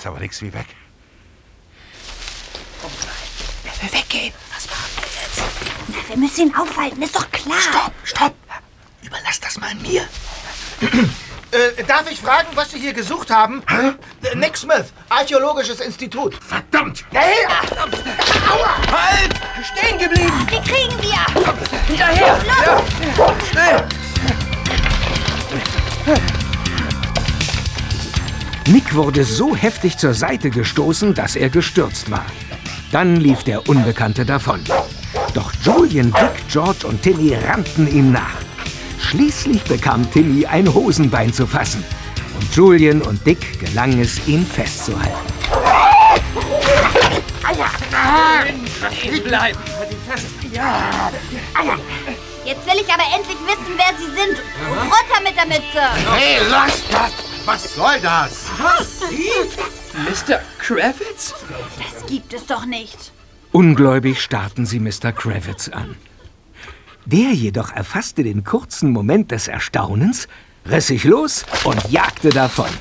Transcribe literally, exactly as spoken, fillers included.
ist aber nichts wie weg. Er will weggehen. Was machen wir jetzt? Na, wir müssen ihn aufhalten, ist doch klar. Stopp, stopp. Überlass das mal mir. Äh, darf ich fragen, was Sie hier gesucht haben? Hä? Nick Smith, Archäologisches Institut. Verdammt! Hey! Aua! Halt! Stehen geblieben! Die kriegen wir. Hinterher! Ja. Schnell! Nick wurde so heftig zur Seite gestoßen, dass er gestürzt war. Dann lief der Unbekannte davon. Doch Julian, Dick, George und Timmy rannten ihm nach. Schließlich bekam Timmy ein Hosenbein zu fassen. Und Julian und Dick gelang es, ihn festzuhalten. Stehen bleiben! Ja! Jetzt will ich aber endlich wissen, wer Sie sind. Runter mit der Mütze. Hey, lass das! Was soll das? Mister Kravitz? Das gibt es doch nicht. Ungläubig starrten sie Mister Kravitz an. Der jedoch erfasste den kurzen Moment des Erstaunens, riss sich los und jagte davon.